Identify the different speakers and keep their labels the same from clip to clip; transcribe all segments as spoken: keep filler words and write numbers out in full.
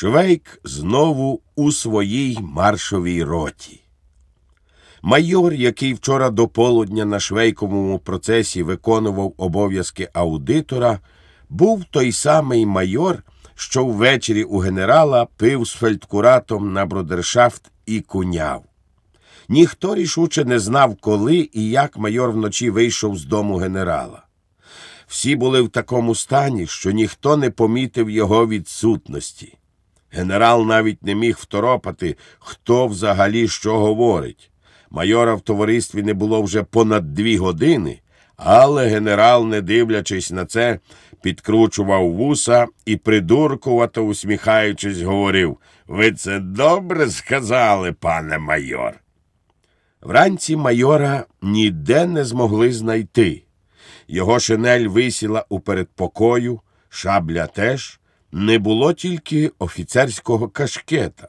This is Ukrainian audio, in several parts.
Speaker 1: Швейк знову у своїй маршовій роті. Майор, який вчора до полудня на Швейковому процесі виконував обов'язки аудитора, був той самий майор, що ввечері у генерала пив з фельдкуратом на брудершафт і куняв. Ніхто рішуче не знав, коли і як майор вночі вийшов з дому генерала. Всі були в такому стані, що ніхто не помітив його відсутності. Генерал навіть не міг второпати, хто взагалі що говорить. Майора в товаристві не було вже понад дві години, але генерал, не дивлячись на це, підкручував вуса і, придуркувато усміхаючись, говорив: «Ви це добре сказали, пане майор». Вранці майора ніде не змогли знайти. Його шинель висіла у передпокою, шабля теж, не було тільки офіцерського кашкета.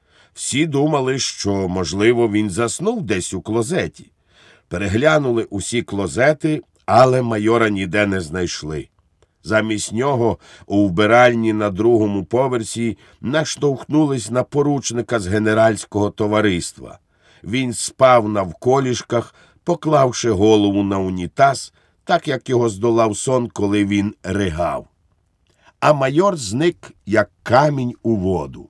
Speaker 1: Всі думали, що, можливо, він заснув десь у клозеті. Переглянули усі клозети, але майора ніде не знайшли. Замість нього у вбиральні на другому поверсі наштовхнулись на поручника з генеральського товариства. Він спав навколішках, поклавши голову на унітаз, так як його здолав сон, коли він ригав. А майор зник, як камінь у воду.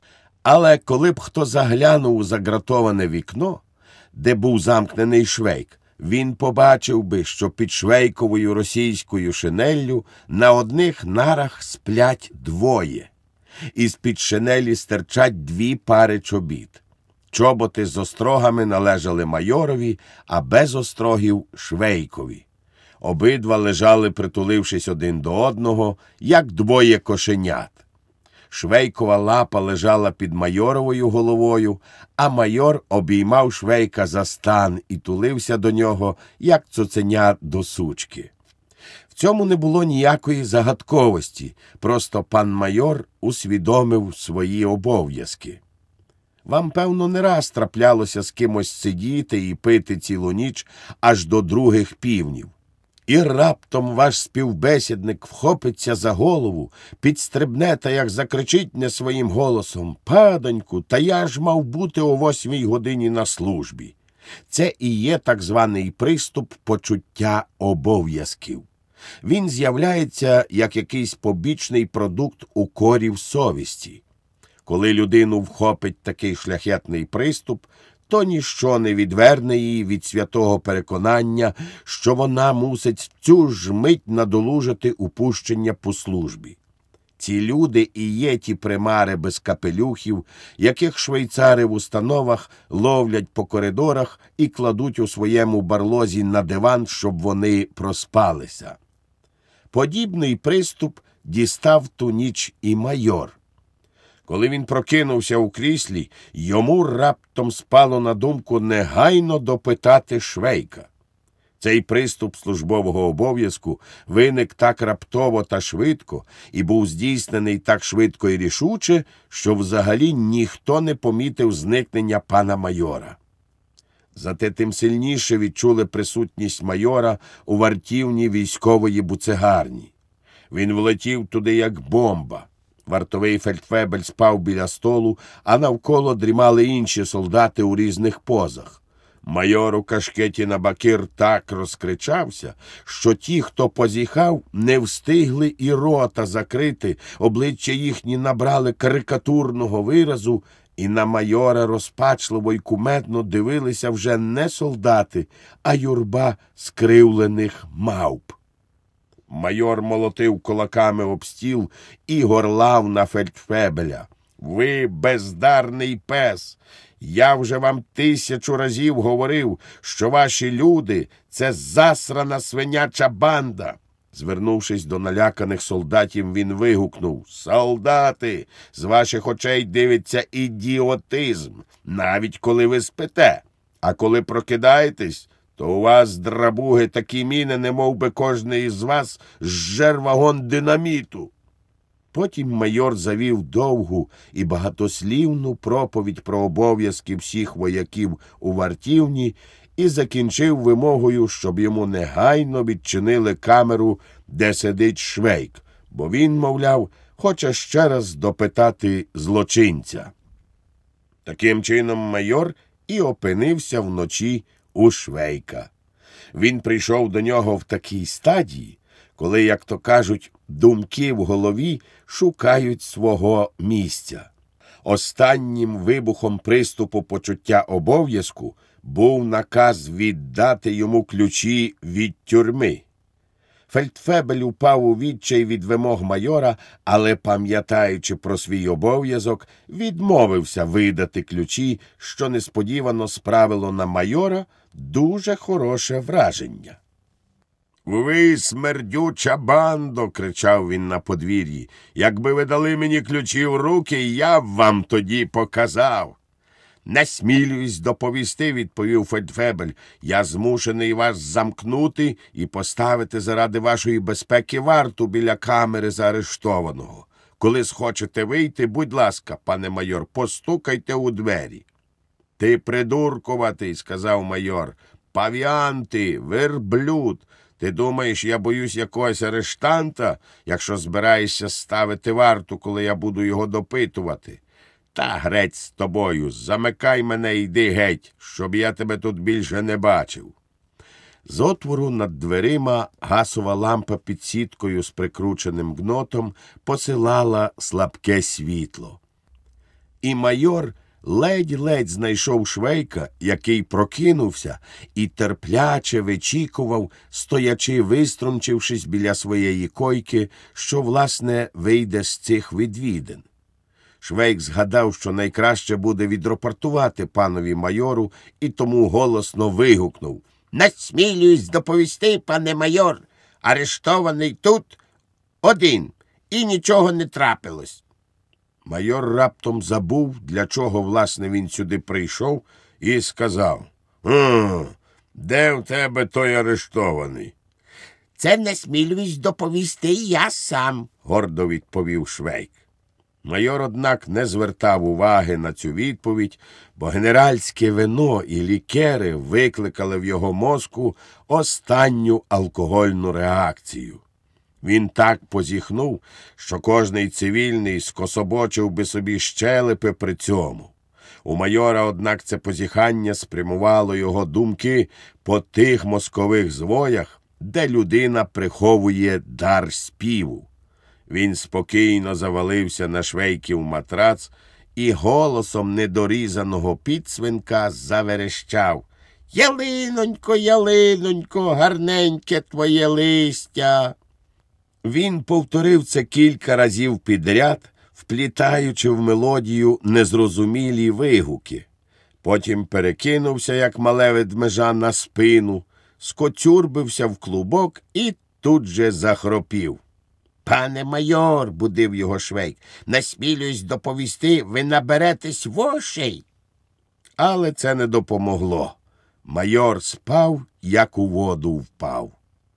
Speaker 1: Але коли б хто заглянув у загратоване вікно, де був замкнений Швейк, він побачив би, що під Швейковою російською шинеллю на одних нарах сплять двоє. Із-під шинелі стирчать дві пари чобіт. Чоботи з острогами належали майорові, а без острогів – Швейкові. Обидва лежали, притулившись один до одного, як двоє кошенят. Швейкова лапа лежала під майоровою головою, а майор обіймав Швейка за стан і тулився до нього, як цуценя до сучки. В цьому не було ніякої загадковості, просто пан майор усвідомив свої обов'язки. Вам, певно, не раз траплялося з кимось сидіти і пити цілу ніч аж до других півнів. І раптом ваш співбесідник вхопиться за голову, підстрибне та як закричить не своїм голосом: «Падоньку, та я ж мав бути о восьмій годині на службі». Це і є так званий приступ почуття обов'язків. Він з'являється як якийсь побічний продукт укорів совісті. Коли людину вхопить такий шляхетний приступ, то ніщо не відверне її від святого переконання, що вона мусить цю ж мить надолужити упущення по службі. Ці люди і є ті примари без капелюхів, яких швейцари в установах ловлять по коридорах і кладуть у своєму барлозі на диван, щоб вони проспалися. Подібний приступ дістав ту ніч і майор. Коли він прокинувся у кріслі, йому раптом спало на думку негайно допитати Швейка. Цей приступ службового обов'язку виник так раптово та швидко і був здійснений так швидко і рішуче, що взагалі ніхто не помітив зникнення пана майора. Зате тим сильніше відчули присутність майора у вартівні військової буцегарні. Він влетів туди як бомба. Вартовий фельдфебель спав біля столу, а навколо дрімали інші солдати у різних позах. Майор у кашкеті на бакир так розкричався, що ті, хто позіхав, не встигли і рота закрити, обличчя їхні набрали карикатурного виразу, і на майора розпачливо й кумедно дивилися вже не солдати, а юрба скривлених мавп. Майор молотив кулаками об стіл і горлав на фельдфебеля: «Ви бездарний пес! Я вже вам тисячу разів говорив, що ваші люди – це засрана свиняча банда!» Звернувшись до наляканих солдатів, він вигукнув: «Солдати, з ваших очей дивиться ідіотизм, навіть коли ви спите, а коли прокидаєтесь, то у вас, драбуги, такі міни, немов би кожний із вас зжер вагон динаміту». Потім майор завів довгу і багатослівну проповідь про обов'язки всіх вояків у вартівні і закінчив вимогою, щоб йому негайно відчинили камеру, де сидить Швейк, бо він, мовляв, хоче ще раз допитати злочинця. Таким чином майор і опинився вночі у Швейка. Він прийшов до нього в такій стадії, коли, як то кажуть, думки в голові шукають свого місця. Останнім вибухом приступу почуття обов'язку був наказ віддати йому ключі від тюрми. Фельдфебель упав у відчай від вимог майора, але, пам'ятаючи про свій обов'язок, відмовився видати ключі, що несподівано справило на майора дуже хороше враження. «Ви, смердюча бандо!» – кричав він на подвір'ї. «Якби ви дали мені ключі в руки, я б вам тоді показав!» «Насмілююсь доповісти», – відповів Фельдфебель. «Я змушений вас замкнути і поставити заради вашої безпеки варту біля камери заарештованого. Коли схочете вийти, будь ласка, пане майор, постукайте у двері». «Ти придуркуватий», – сказав майор. «Павіан ти, верблюд. Ти думаєш, я боюсь якогось арештанта, якщо збираєшся ставити варту, коли я буду його допитувати? Та грець з тобою, замикай мене і йди геть, щоб я тебе тут більше не бачив». З отвору над дверима гасова лампа під сіткою з прикрученим гнотом посилала слабке світло. І майор ледь-ледь знайшов Швейка, який прокинувся і терпляче вичікував, стоячи, виструнчившись біля своєї койки, що, власне, вийде з цих відвідин. Швейк згадав, що найкраще буде відрапортувати панові майору, і тому голосно вигукнув: «Насмілююсь доповісти, пане майор, арештований тут один, і нічого не трапилось». Майор раптом забув, для чого, власне, він сюди прийшов, і сказав: «Хм, де в тебе той арештований?» «Це насмілююсь доповісти я сам», – гордо відповів Швейк. Майор, однак, не звертав уваги на цю відповідь, бо генеральське вино і лікери викликали в його мозку останню алкогольну реакцію. Він так позіхнув, що кожний цивільний скособочив би собі щелепи при цьому. У майора, однак, це позіхання спрямувало його думки по тих мозкових звоях, де людина приховує дар співу. Він спокійно завалився на Швейків матрац і голосом недорізаного підсвинка заверещав: «Ялинонько, ялинонько, гарненьке твоє листя!» Він повторив це кілька разів підряд, вплітаючи в мелодію незрозумілі вигуки. Потім перекинувся, як мале ведмежа, на спину, скоцюрбився в клубок і тут же захропів. «Пане майор», – будив його Швейк, – «насмілююсь доповісти, ви наберетесь вошей». Але це не допомогло. Майор спав, як у воду впав.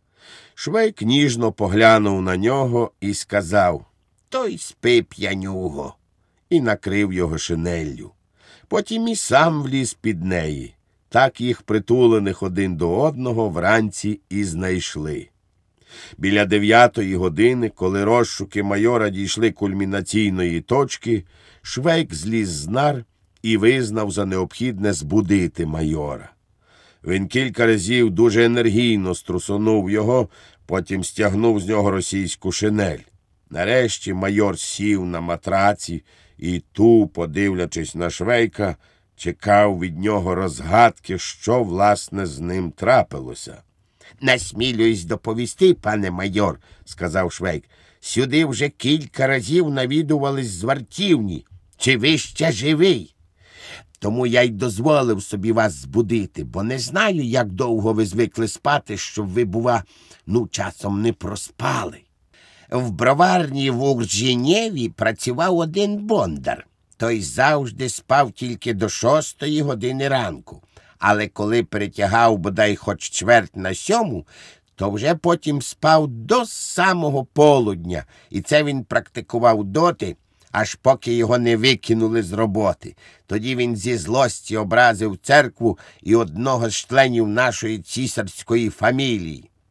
Speaker 1: Швейк ніжно поглянув на нього і сказав: «То й спи, п'янюго», і накрив його шинеллю. Потім і сам вліз під неї. Так їх, притулених один до одного, вранці і знайшли. Біля дев'ятої години, коли розшуки майора дійшли кульмінаційної точки, Швейк зліз з нар і визнав за необхідне збудити майора. Він кілька разів дуже енергійно струсонув його, потім стягнув з нього російську шинель. Нарешті майор сів на матраці і, тупо дивлячись на Швейка, чекав від нього розгадки, що, власне, з ним трапилося. «Насмілююсь доповісти, пане майор», – сказав Швейк. «Сюди вже кілька разів навідувались з вартівні. Чи ви ще живий? Тому я й дозволив собі вас збудити, бо не знаю, як довго ви звикли спати, щоб ви, бува, ну, часом не проспали. В броварні в Урженєві працював один бондар. Той завжди спав тільки до шостої години ранку. Але коли перетягав бодай хоч чверть на сьому, то вже потім спав до самого полудня. І це він практикував доти, аж поки його не викинули з роботи. Тоді він зі злості образив церкву і одного з членів нашої цісарської фамілії».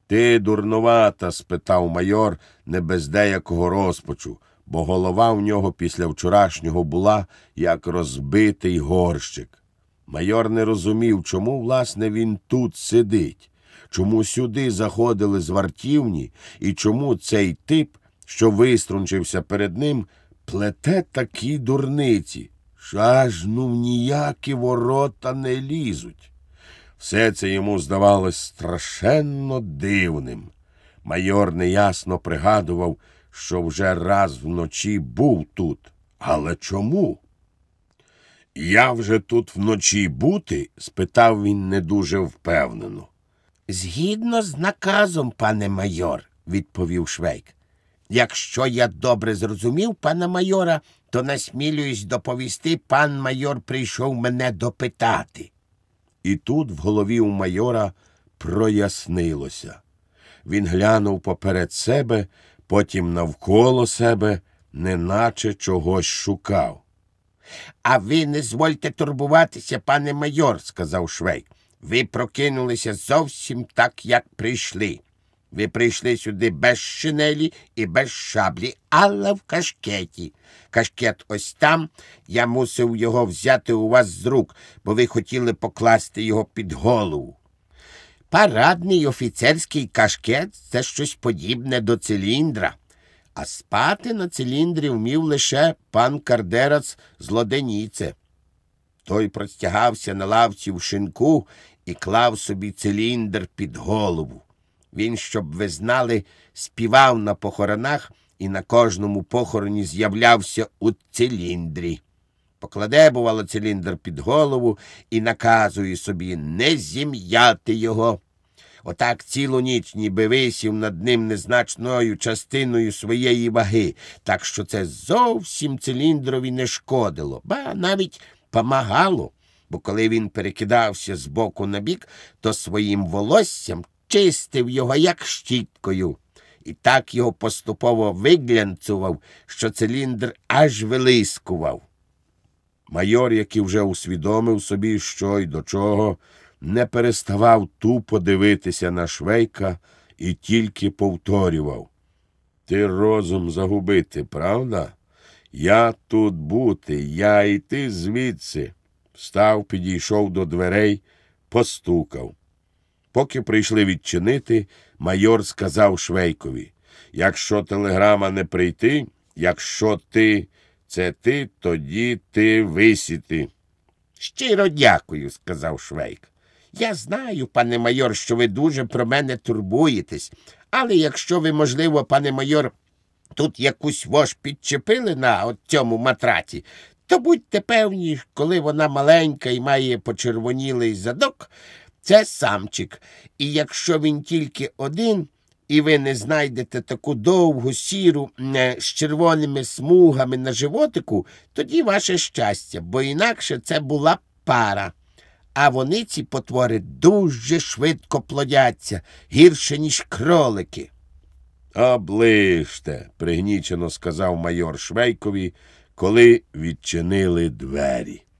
Speaker 1: Ти дурнувата? Спитав майор не без деякого розпачу, бо голова в нього після вчорашнього була, як розбитий горщик. Майор не розумів, чому, власне, він тут сидить, чому сюди заходили з вартівні і чому цей тип, що виструнчився перед ним, плете такі дурниці, що аж ну в ніякі ворота не лізуть. Все це йому здавалось страшенно дивним. Майор неясно пригадував, що вже раз вночі був тут. Але чому? «Я вже тут вночі бути?» – спитав він не дуже впевнено. «Згідно з наказом, пане майор», – відповів Швейк. «Якщо я добре зрозумів пана майора, то насмілююсь доповісти, пан майор прийшов мене допитати». І тут в голові у майора прояснилося. Він глянув поперед себе, потім навколо себе, неначе чогось шукав. «А ви не звольте турбуватися, пане майор», – сказав Швейк. «Ви прокинулися зовсім так, як прийшли. Ви прийшли сюди без шинелі і без шаблі, але в кашкеті. Кашкет ось там, я мусив його взяти у вас з рук, бо ви хотіли покласти його під голову. Парадний офіцерський кашкет – це щось подібне до циліндра. А спати на циліндрі вмів лише пан Кардерац з Лоденіце. Той простягався на лавці в шинку і клав собі циліндр під голову. Він, щоб ви знали, співав на похоронах і на кожному похороні з'являвся у циліндрі. Покладе, бувало, циліндр під голову і наказує собі не зім'яти його. Отак цілу ніч ніби висів над ним незначною частиною своєї ваги, так що це зовсім циліндрові не шкодило, ба навіть помагало, бо коли він перекидався з боку на бік, то своїм волоссям чистив його як щіткою. І так його поступово виглянцував, що циліндр аж вилискував. Майор, який вже усвідомив собі, що й до чого, не переставав тупо дивитися на Швейка і тільки повторював. «Ти розум загубити, правда? Я тут бути, я йти звідси». Встав, підійшов до дверей, постукав. Поки прийшли відчинити, майор сказав Швейкові: «Якщо телеграма не прийти, якщо ти, це ти, тоді ти висіти». «Щиро дякую», – сказав Швейк. «Я знаю, пане майор, що ви дуже про мене турбуєтесь, але якщо ви, можливо, пане майор, тут якусь вож підчепили на от цьому матраці, то будьте певні, коли вона маленька і має почервонілий задок, це самчик. І якщо він тільки один, і ви не знайдете таку довгу сіру не, з червоними смугами на животику, тоді ваше щастя, бо інакше це була б пара. А вони, ці потвори, дуже швидко плодяться, гірше, ніж кролики». «Оближте», – пригнічено сказав майор Швейкові, коли відчинили двері.